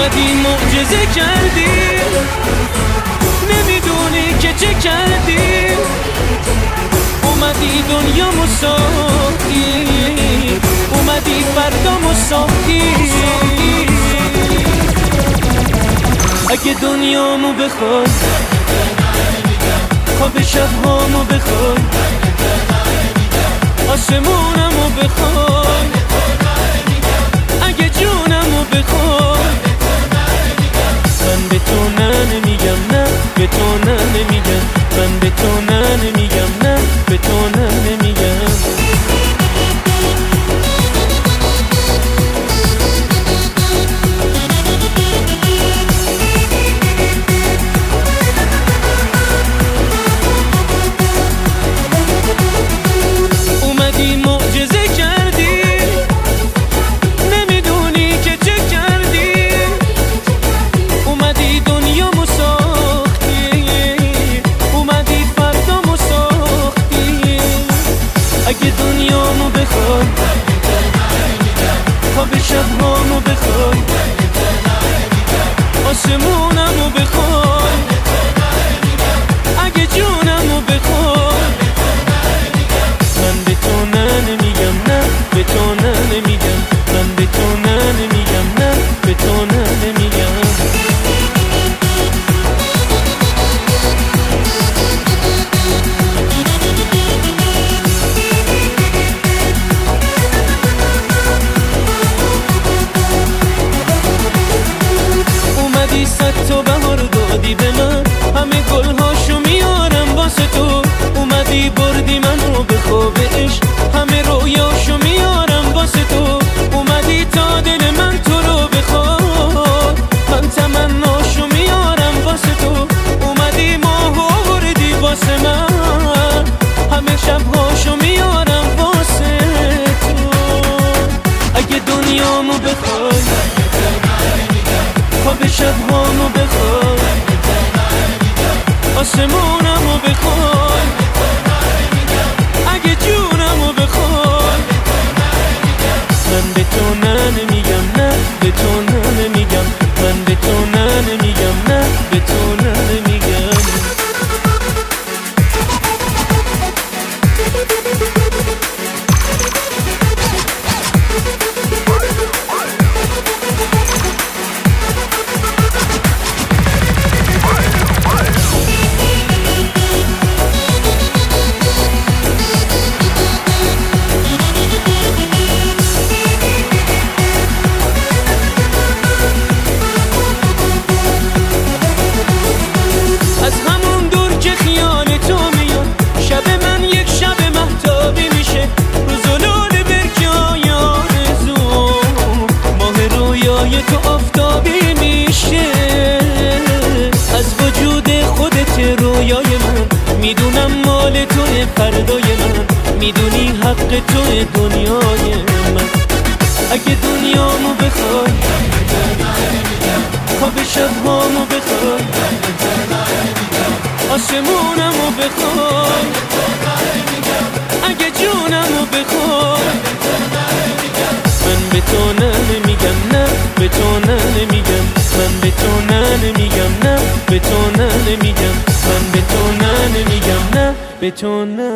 اومدی معجزه کردی، نمیدونی که چه کردی. اومدی دنیامو ساختی، اومدی فردامو ساختی. اگه دنیامو بخوای، خواب شبهامو بخوای، آسمونمو بخوای، اگه جونمو بخوای، من به تو نه نمیگم، نه به تو نه نمیگم، من به تو نه نمیگم، نه به تو نه نمیگم. اومدی معجزه کردی، نمیدونی که چه کردی. اومدی دنیامو ساختی، اومدی فردامو ساختی. اگه دنیامو بخوای، خواب شبهامو بخوای، آسمونمو بخوای، اگه جونمو بخوای، من به تو نه نمیگم، نه به تو نه نمیگم، من به تو نه نمیگم، نه به تو نه نمیگم. اومدی صد تا بهار دادی به من، همه گلهاشو میارم واسه تو. اومدی بردی منو به خواب عشق، همه رویاشو میارم واسه تو. اومدی تا دل من تو رو بخواد، من تمناشو میارم واسه تو. اومدی ماهو بردی واسه من، همه شبهاشو میارم واسه تو. اگه دنیامو بخوای، خواب شبهامو بخوای، آسمونمو بخوای، اگه جونمو بخوای، من به تو نه نمیگم، نه به تو نه نمیگم، من به تو نه نمیگم، نه به تو نه نمیگم. از همون دور که خیال تو میاد، شب من یک شب مهتابی میشه. روز و لال برکای آرزو، ماه رویای تو آفتابی میشه. از وجود خودت رویای من، میدونم مال توی فردای من، میدونی حق توی دنیای من. اگه دنیامو بخوای، خواب شبهامو بخوای، آسمونمو بخوای، اگه جونمو بخوای، من به تو نه نمیگم، نه به تو نه نمیگم، من به تو نه نمیگم، نه به تو نه نمیگم، من به تو نه نمیگم، نه به تو نه